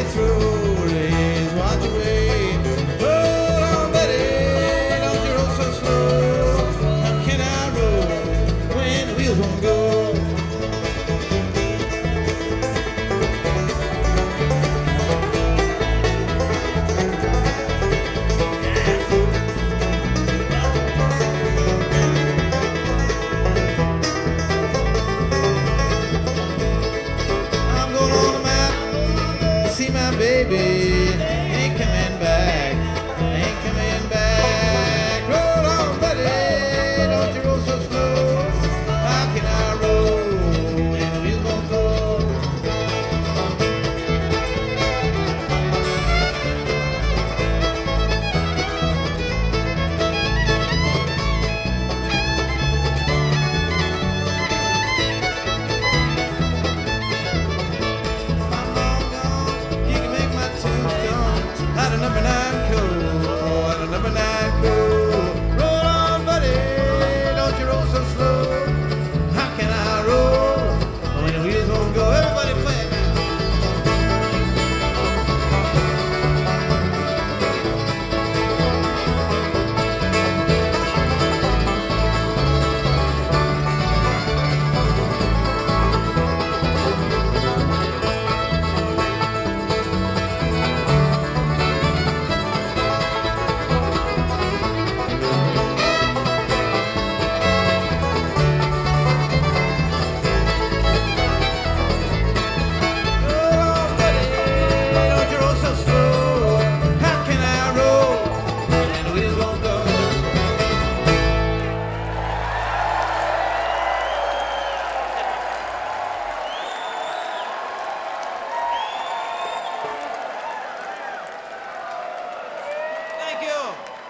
get through, please watch your way. Hold on, Betty, don't you roll so slow. How can I roll when the wheels won't go? Baby, ain't coming back, ain't coming back. Roll on, buddy, don't you roll so slow. How can I roll when the wheels won't go? Number 9 cool, and a number 9 cool. Roll on, buddy, don't you roll so slow. How can I roll when the wheels won't go? Everybody play it now. Thank you.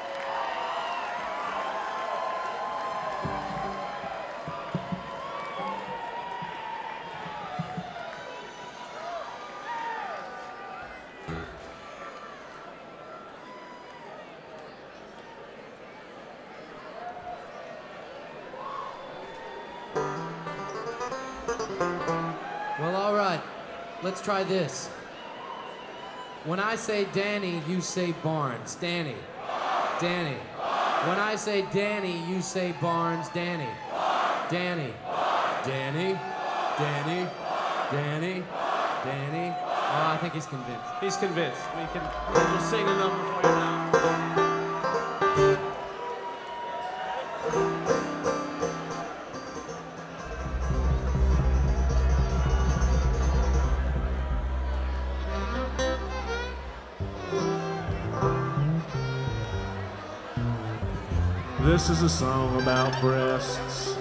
Well, all right. Let's try this. When I say Danny, you say Barnes. Danny. Danny. When I say Danny, you say Barnes. Danny. Danny. Danny. Danny. Danny. Danny. Oh, I think he's convinced. He's convinced. We'll sing a number for you now. This is a song about breasts.